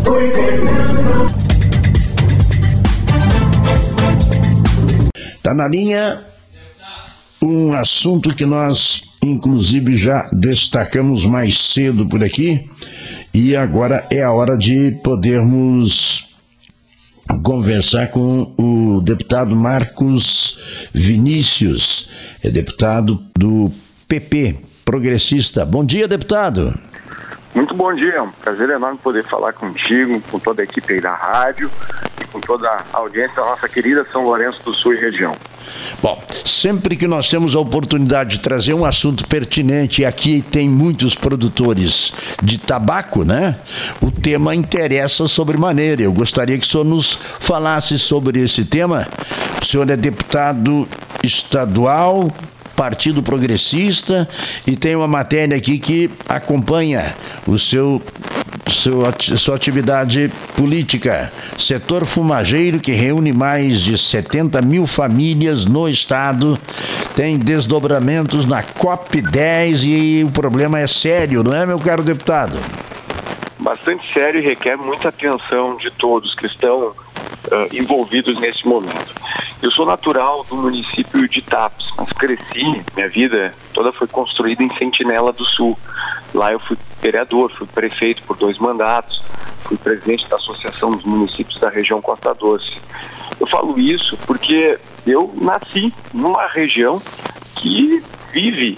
Está na linha um assunto que nós, inclusive, já destacamos mais cedo por aqui, e agora é a hora de podermos conversar com o deputado Marcos Vinícius, é deputado do PP, progressista. Bom dia, deputado. Muito bom dia, é um prazer enorme poder falar contigo, com toda a equipe aí da rádio e com toda a audiência da nossa querida São Lourenço do Sul e região. Bom, sempre que nós temos a oportunidade de trazer um assunto pertinente, e aqui tem muitos produtores de tabaco, né? O tema interessa sobremaneira. Eu gostaria que o senhor nos falasse sobre esse tema. O senhor é deputado estadual, Partido Progressista, e tem uma matéria aqui que acompanha sua atividade política. Setor fumageiro, que reúne mais de 70 mil famílias no estado, tem desdobramentos na COP10 e o problema é sério, não é, meu caro deputado? Bastante sério e requer muita atenção de todos que estão envolvidos nesse momento. Eu sou natural do município de Tapes, mas cresci, minha vida toda foi construída em Sentinela do Sul. Lá eu fui vereador, fui prefeito por 2 mandatos, fui presidente da Associação dos Municípios da região Costa Doce. Eu falo isso porque eu nasci numa região que vive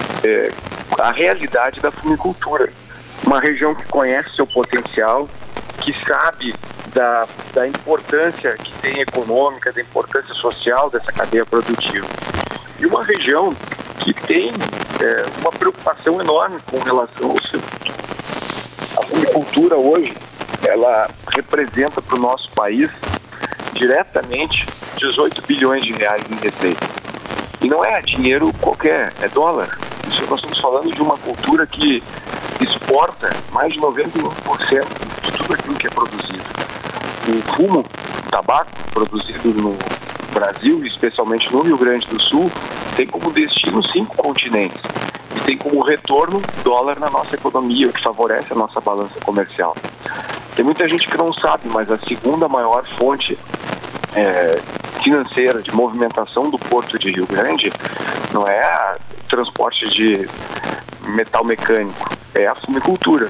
a realidade da fumicultura. Uma região que conhece seu potencial, que sabe da importância que tem econômica, da importância social dessa cadeia produtiva. E uma região que tem uma preocupação enorme com relação ao seu futuro. A fumicultura hoje, ela representa para o nosso país diretamente 18 bilhões de reais em receita. E não é dinheiro qualquer, é dólar. Isso nós estamos falando de uma cultura que exporta mais de 91% de tudo aquilo que é produzido. O fumo, o tabaco produzido no Brasil, especialmente no Rio Grande do Sul, tem como destino 5 continentes e tem como retorno dólar na nossa economia, o que favorece a nossa balança comercial. Tem muita gente que não sabe, mas a segunda maior fonte financeira de movimentação do Porto de Rio Grande não é o transporte de metal mecânico, é a fumicultura.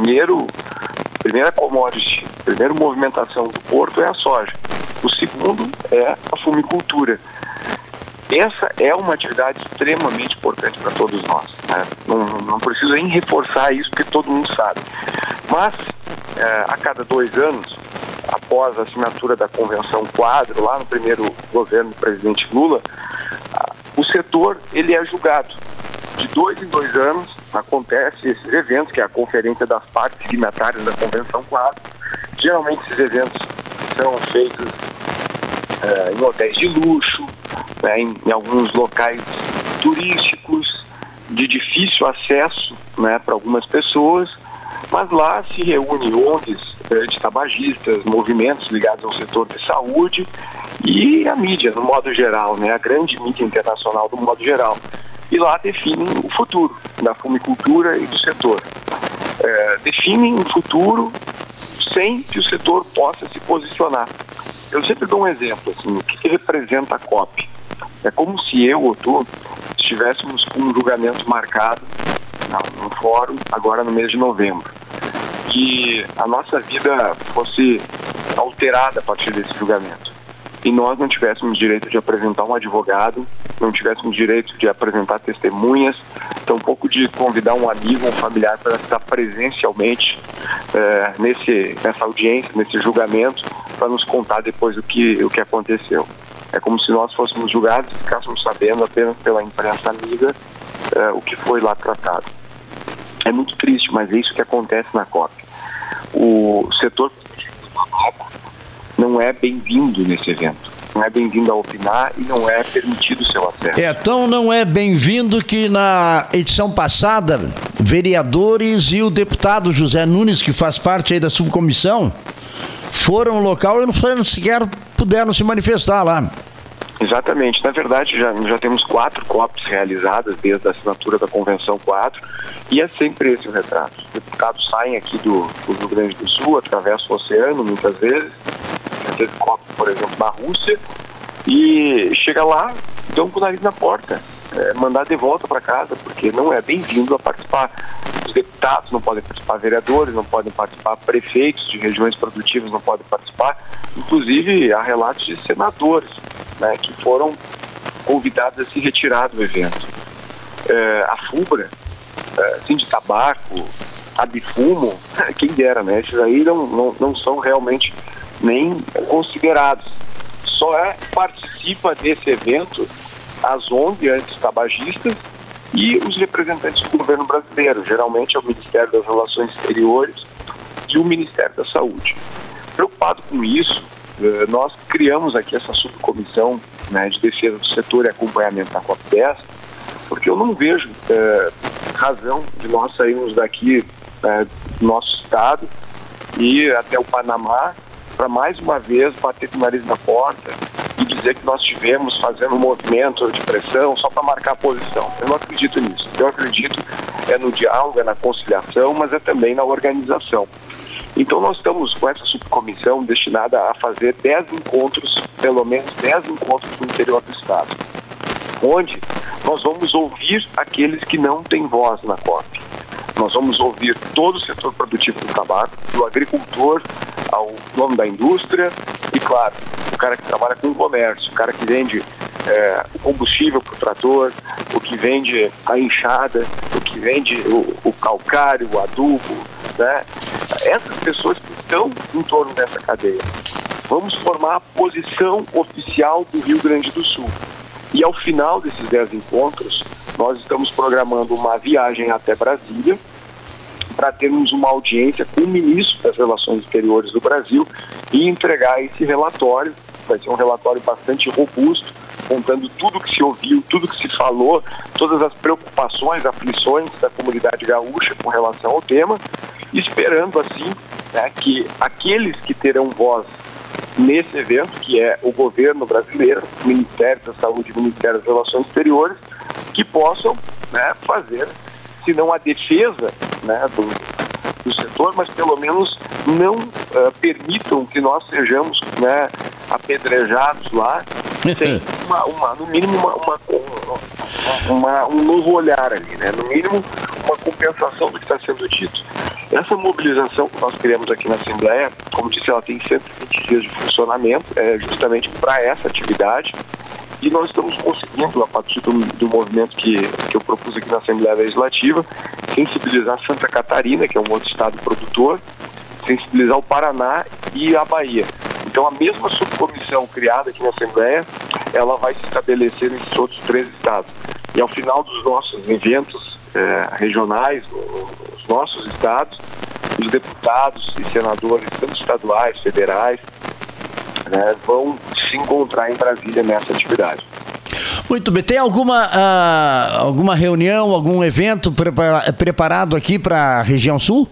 Primeira commodity, primeira movimentação do porto é a soja. O segundo é a fumicultura. Essa é uma atividade extremamente importante para todos nós, né? Não preciso nem reforçar isso, porque todo mundo sabe. Mas, a cada 2 anos, após a assinatura da Convenção Quadro, lá no primeiro governo do presidente Lula, o setor ele é julgado. De 2 em 2 anos, acontece esses eventos, que é a conferência das partes signatárias da Convenção Quadro. Geralmente esses eventos são feitos em hotéis de luxo, né, em alguns locais turísticos, de difícil acesso, né, para algumas pessoas, mas lá se reúne ONGs de tabagistas, movimentos ligados ao setor de saúde e a mídia, no modo geral, né, a grande mídia internacional do modo geral. E lá definem o futuro da fumicultura e do setor. Definem o futuro sem que o setor possa se posicionar. Eu sempre dou um exemplo, assim, o que representa a COP? É como se eu ou tu estivéssemos com um julgamento marcado num fórum, agora no mês de novembro. Que a nossa vida fosse alterada a partir desse julgamento. E nós não tivéssemos direito de apresentar um advogado, não tivéssemos direito de apresentar testemunhas, tampouco de convidar um amigo, um familiar para estar presencialmente nessa audiência, nesse julgamento, para nos contar depois o que aconteceu. É como se nós fôssemos julgados e ficássemos sabendo apenas pela imprensa amiga o que foi lá tratado. É muito triste, mas é isso que acontece na COP. O setor não é bem-vindo nesse evento. Não é bem-vindo a opinar e não é permitido o seu acesso. Então não é bem-vindo que na edição passada, vereadores e o deputado José Nunes, que faz parte aí da subcomissão, foram ao local e não sequer puderam se manifestar lá. Exatamente. Na verdade, já temos 4 COPs realizadas desde a assinatura da Convenção 4 e é sempre esse o retrato. Os deputados saem aqui do Rio Grande do Sul, atravessam o oceano muitas vezes, já teve COP, por exemplo, na Rússia, e chega lá, dão com o nariz na porta, mandar de volta para casa, porque não é bem-vindo a participar. Os deputados não podem participar, vereadores não podem participar, prefeitos de regiões produtivas não podem participar, inclusive há relatos de senadores, né, que foram convidados a se retirar do evento. A FUBRA, Sinditabaco, a Bifumo, quem dera, né? Esses aí não são realmente nem considerados. Só participa desse evento as ONG antitabagistas e os representantes do governo brasileiro, geralmente é o Ministério das Relações Exteriores e o Ministério da Saúde. Preocupado com isso, nós criamos aqui essa subcomissão, né, de defesa do setor e acompanhamento da COP10, porque eu não vejo razão de nós sairmos daqui do nosso estado e ir até o Panamá para mais uma vez bater com o nariz na porta e dizer que nós estivemos fazendo um movimento de pressão só para marcar a posição. Eu não acredito nisso. Eu acredito no diálogo, na conciliação, mas também na organização. Então nós estamos com essa subcomissão destinada a fazer 10 encontros, pelo menos 10 encontros no interior do estado, onde nós vamos ouvir aqueles que não têm voz na COP. Nós vamos ouvir todo o setor produtivo do tabaco, do agricultor ao dono da indústria e, claro, o cara que trabalha com o comércio, o cara que vende o combustível para o trator, o que vende a enxada, o que vende o calcário, o adubo, né? Essas pessoas que estão em torno dessa cadeia. Vamos formar a posição oficial do Rio Grande do Sul. E ao final desses 10 encontros, nós estamos programando uma viagem até Brasília para termos uma audiência com o ministro das Relações Exteriores do Brasil e entregar esse relatório. Vai ser um relatório bastante robusto, contando tudo que se ouviu, tudo que se falou, todas as preocupações, aflições da comunidade gaúcha com relação ao tema, esperando assim, né, que aqueles que terão voz nesse evento, que é o governo brasileiro, o Ministério da Saúde e o Ministério das Relações Exteriores, que possam, né, fazer, se não a defesa, né, do setor, mas pelo menos não permitam que nós sejamos, né, apedrejados lá, sem no mínimo um novo olhar ali, né? No mínimo uma compensação do que está sendo dito. Essa mobilização que nós criamos aqui na Assembleia, como disse, ela tem 120 dias de funcionamento, justamente para essa atividade, e nós estamos conseguindo, a partir do movimento que eu propus aqui na Assembleia Legislativa, sensibilizar Santa Catarina, que é um outro estado produtor, sensibilizar o Paraná e a Bahia. Então a mesma subcomissão criada aqui na Assembleia, ela vai se estabelecer nesses outros 3 estados. E ao final dos nossos eventos regionais, nos nossos estados, os deputados e senadores, tanto estaduais, federais, né, vão se encontrar em Brasília nessa atividade. Muito bem. Tem alguma reunião, algum evento preparado aqui para a região sul?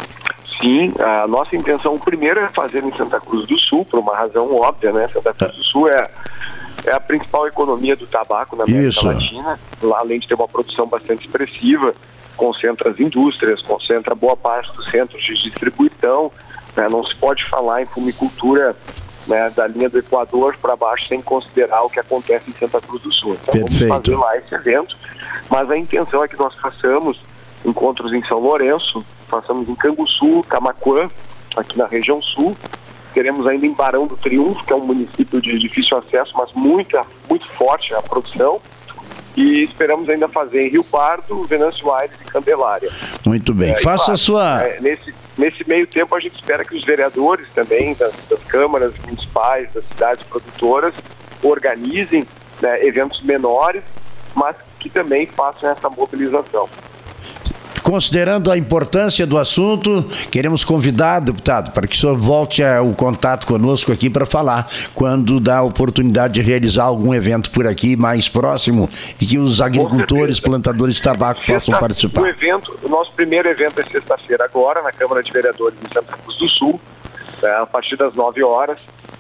Sim, a nossa intenção, o primeiro é fazer em Santa Cruz do Sul, por uma razão óbvia, né? Santa Cruz do Sul é a principal economia do tabaco na América Latina. Lá, além de ter uma produção bastante expressiva, concentra as indústrias, concentra boa parte dos centros de distribuição, né? Não se pode falar em fumicultura, né, da linha do Equador para baixo sem considerar o que acontece em Santa Cruz do Sul. Então Perfeito. Vamos fazer lá esse evento, mas a intenção é que nós façamos encontros em São Lourenço, façamos em Canguçu, Camaquã, aqui na região sul. Teremos ainda em Barão do Triunfo, que é um município de difícil acesso, mas muito forte a produção. E esperamos ainda fazer em Rio Pardo, Venâncio Aires e Candelária. Muito bem. Faça claro, a sua... Nesse meio tempo, a gente espera que os vereadores também, das câmaras municipais, das cidades produtoras, organizem, né, eventos menores, mas que também façam essa mobilização. Considerando a importância do assunto, queremos convidar, deputado, para que o senhor volte o contato conosco aqui para falar quando dá a oportunidade de realizar algum evento por aqui mais próximo e que os agricultores, plantadores de tabaco possam participar. O nosso primeiro evento é sexta-feira agora, na Câmara de Vereadores de Santa Cruz do Sul, a partir das 9 horas.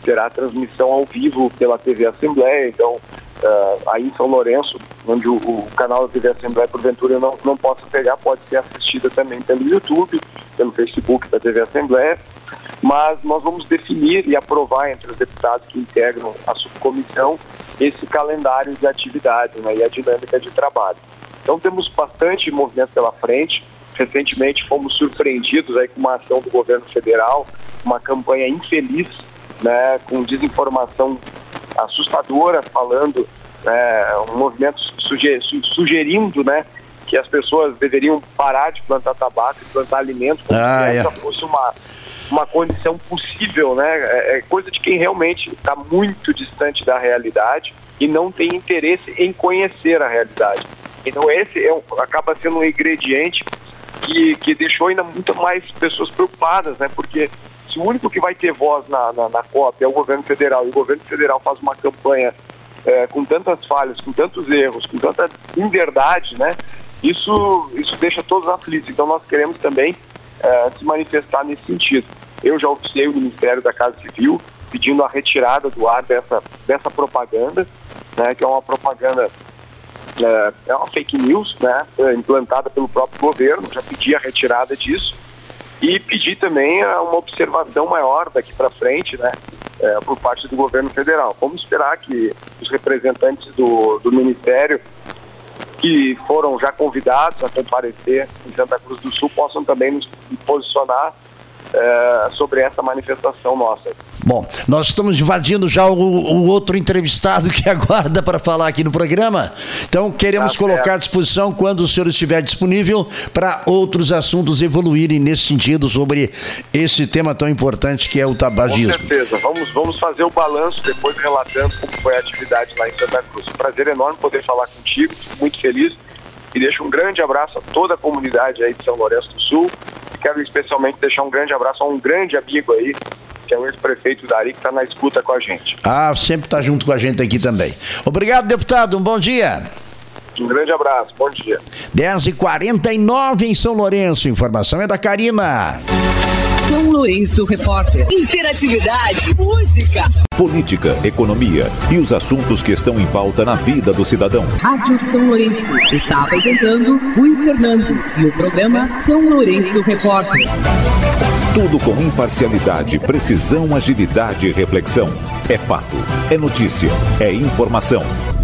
terá transmissão ao vivo pela TV Assembleia. Então, aí em São Lourenço, onde o canal da TV Assembleia, porventura, não possa pegar, pode ser assistida também pelo YouTube, pelo Facebook da TV Assembleia. Mas nós vamos definir e aprovar entre os deputados que integram a subcomissão esse calendário de atividades, né, e a dinâmica de trabalho. Então temos bastante movimento pela frente. Recentemente fomos surpreendidos aí com uma ação do governo federal, uma campanha infeliz, né, com desinformação assustadora, falando, um movimento sugerindo, né, que as pessoas deveriam parar de plantar tabaco e plantar alimentos, como se essa fosse uma condição possível, né? É coisa de quem realmente está muito distante da realidade e não tem interesse em conhecer a realidade. Então esse acaba sendo um ingrediente que deixou ainda muito mais pessoas preocupadas, né? Porque se o único que vai ter voz na COP é o governo federal, e o governo federal faz uma campanha com tantas falhas, com tantos erros, com tanta inverdade, né? Isso deixa todos aflitos. Então nós queremos também se manifestar nesse sentido. Eu já oficiei o Ministério da Casa Civil pedindo a retirada do ar dessa propaganda, né, que é uma propaganda, é uma fake news, né, implantada pelo próprio governo. Já pedi a retirada disso e pedi também uma observação maior daqui para frente, né, por parte do governo federal. Vamos esperar que os representantes do Ministério, que foram já convidados a comparecer em Santa Cruz do Sul, possam também nos posicionar sobre essa manifestação nossa. Bom, nós estamos invadindo já o outro entrevistado que aguarda para falar aqui no programa. Então, queremos colocar à disposição, quando o senhor estiver disponível, para outros assuntos evoluírem nesse sentido sobre esse tema tão importante que é o tabagismo. Com certeza. Vamos fazer o balanço depois, relatando como foi a atividade lá em Santa Cruz. Um prazer enorme poder falar contigo, fico muito feliz. E deixo um grande abraço a toda a comunidade aí de São Lourenço do Sul. E quero especialmente deixar um grande abraço a um grande amigo aí, que é o ex-prefeito Dari, que está na escuta com a gente. Sempre está junto com a gente aqui também. Obrigado, deputado. Um bom dia. Um grande abraço. Bom dia. 10h49 em São Lourenço. Informação é da Karina. São Lourenço Repórter. Interatividade, música, política, economia e os assuntos que estão em pauta na vida do cidadão. Rádio São Lourenço está apresentando Rui Fernando e o programa São Lourenço Repórter. Tudo com imparcialidade, precisão, agilidade e reflexão. É fato, é notícia, é informação.